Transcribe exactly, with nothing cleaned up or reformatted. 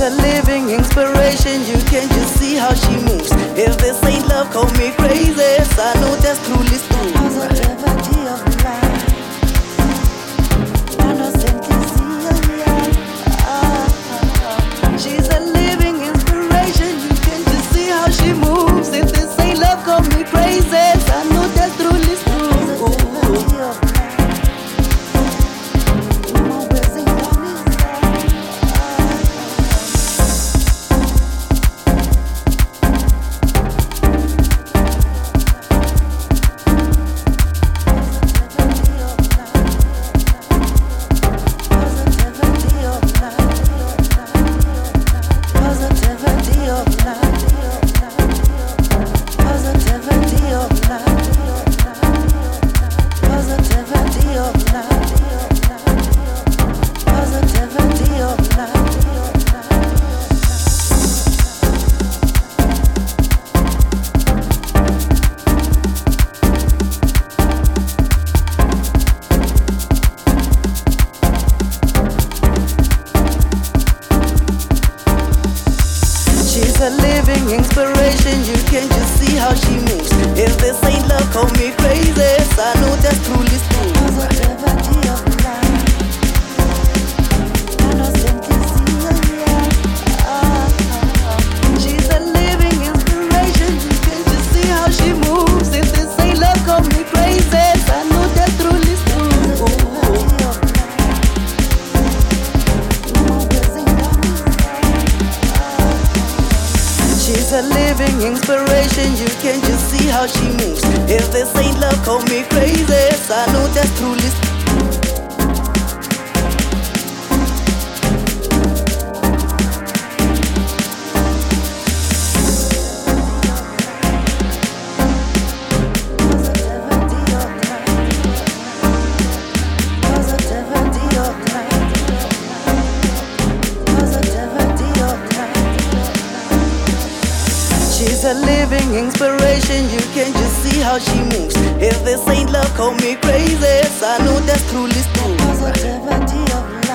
a living inspiration, you can just see how she moves. If this ain't love, call me crazy, I know that's truly true. Positivity of life, innocent is she's a living inspiration, you can just see how she moves. If this ain't love, call me crazy, I know that's truly true. positivity of life. She's a living inspiration, you can just see how she moves. If this ain't love, call me crazy, I know that's truly true. Positivity of life, innocent is she's a living inspiration, you can just see how she moves. If this ain't love, call me crazy, I know that's truly true. She's a living inspiration, you can just see how she moves. If this ain't love, call me crazy, I know that's truly true. She's a living inspiration, you can just see how she moves. If this ain't love, call me crazy, I know that's truly true. positivity of life.